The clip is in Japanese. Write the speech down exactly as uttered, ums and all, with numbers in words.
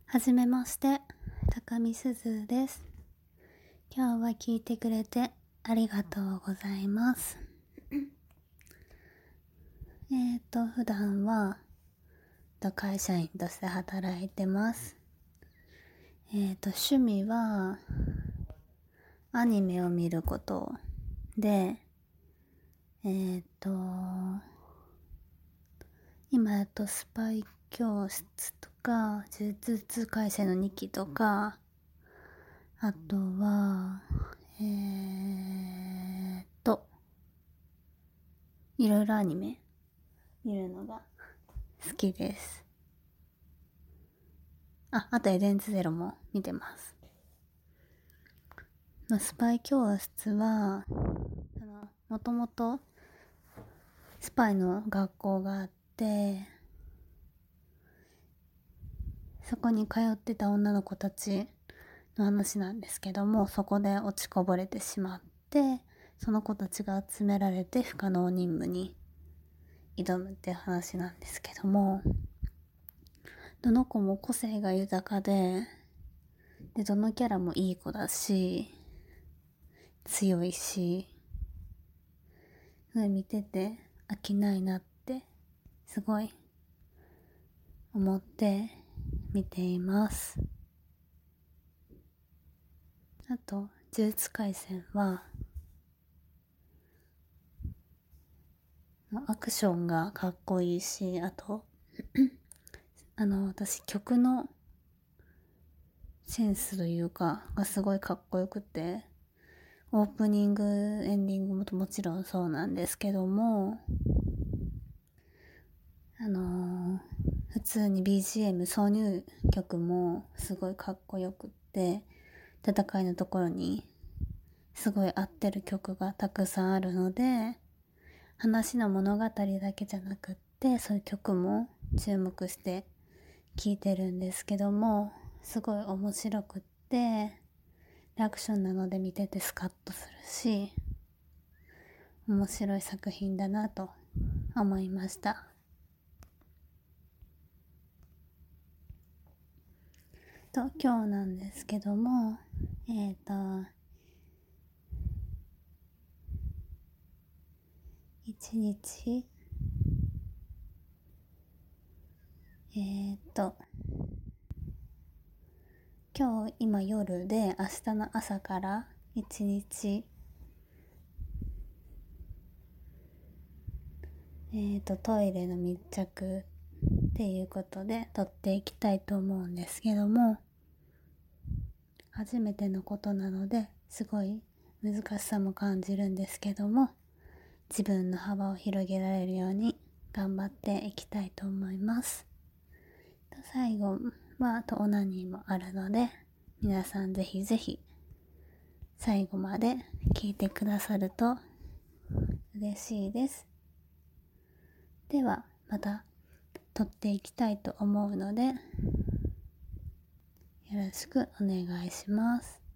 はじめまして、高見すずです。今日は聞いてくれてありがとうございます。えっと、普段は会社員として働いてます。えっと、趣味はアニメを見ることで、えっと、今だとスパイ教室とか、呪術廻戦のにきとか、あとは、えーっと、いろいろアニメ見るのが好きです。あ、あとエデンズゼロも見てます。まあ、スパイ教室は、あの、もともとスパイの学校があって、そこに通ってた女の子たちの話なんですけども、そこで落ちこぼれてしまって、その子たちが集められて不可能任務に挑むって話なんですけども、どの子も個性が豊かで、で、どのキャラもいい子だし、強いし、見てて飽きないなってすごい思って見ています。あと、呪術廻戦はアクションがかっこいいし、あとあの私曲のセンスというかがすごいかっこよくて、オープニングエンディングももちろんそうなんですけども、あのー、普通に ビージーエム 挿入曲もすごいかっこよくって、戦いのところにすごい合ってる曲がたくさんあるので、話の物語だけじゃなくって、そういう曲も注目して聴いてるんですけども、すごい面白くって、アクションなので見ててスカッとするし、面白い作品だなと思いました。と、今日なんですけども、えっと、一日、えっと、今日今夜で明日の朝から一日、えっと、トイレの密着っていうことで撮っていきたいと思うんですけども、初めてのことなのですごい難しさも感じるんですけども、自分の幅を広げられるように頑張っていきたいと思います。最後はオナニーもあるので、皆さんぜひぜひ最後まで聞いてくださると嬉しいです。ではまた撮っていきたいと思うので、よろしくお願いします。